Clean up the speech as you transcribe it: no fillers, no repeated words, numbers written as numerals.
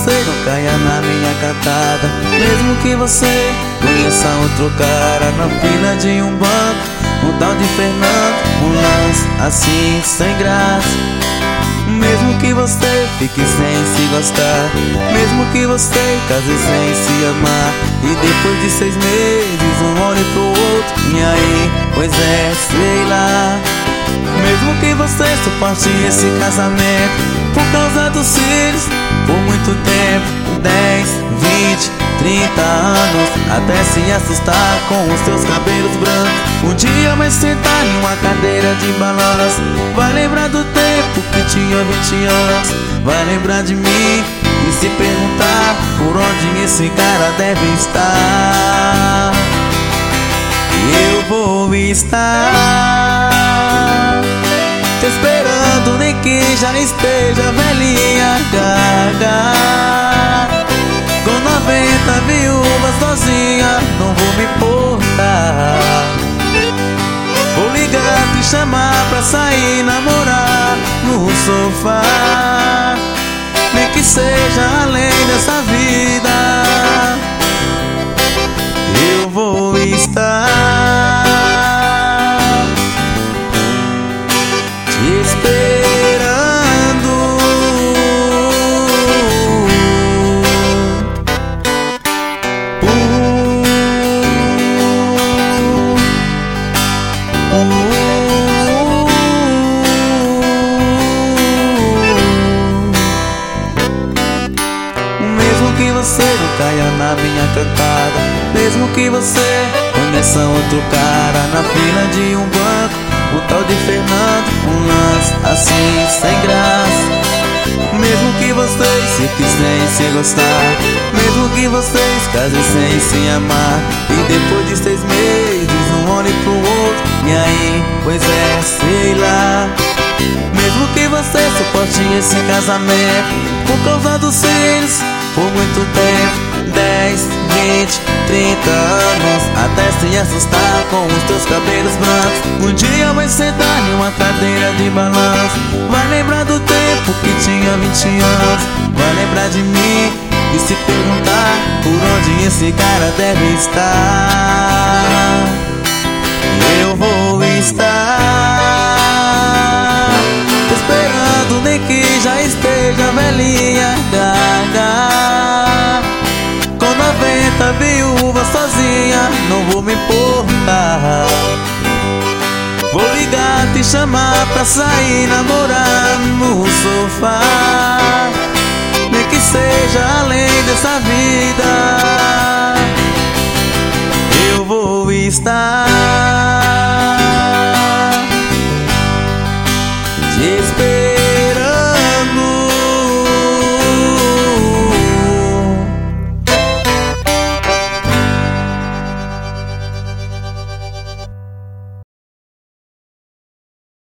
você não caia na minha cantada, mesmo que você conheça outro cara na fila de um banco, um tal de Fernando, um lance assim sem graça. Mesmo que você fique sem se gostar, mesmo que você case sem se amar, e depois de 6 meses um olhe pro outro, e aí, pois é, sei lá. Mesmo que você suporte esse casamento por causa dos filhos por muito tempo, 10, 20, 30 anos, até se assustar com os seus cabelos brancos. Um dia vai sentar em uma cadeira de balanço, vai lembrar do tempo que tinha 20 anos, vai lembrar de mim e se perguntar por onde esse cara deve estar. Eu vou estar te esperando, nem que já esteja velhinha, gaga, com 90 viúvas sozinha, não vou me importar. Vou ligar, te chamar pra sair, namorar no sofá, nem que seja além dessa vida. Eu vou estar te esperando. Mesmo que você não caia na minha cantada, mesmo que você conheça outro cara na fila de um banco, o tal de Fernando, um lance assim sem graça. Mesmo que vocês fiquem sem se gostar, mesmo que vocês casem sem se amar, e depois de 6 meses um olhe pro outro, e aí, pois é, sei lá. Mesmo que você suporte esse casamento por causa dos filhos por muito tempo, 10, 20, 30 anos, até se assustar com os teus cabelos brancos. Um dia vai sentar em uma cadeira de balanço, vai lembrar do tempo que tinha 20 anos, vai lembrar de mim e se perguntar por onde esse cara deve estar. Eu vou estar te esperando, nem que já esteja velhinha, gaga, com 90 viúvas sozinha, não vou me importar. Vou ligar, te chamar pra sair, namorar no sofá, nem que seja além dessa vida. Eu vou estar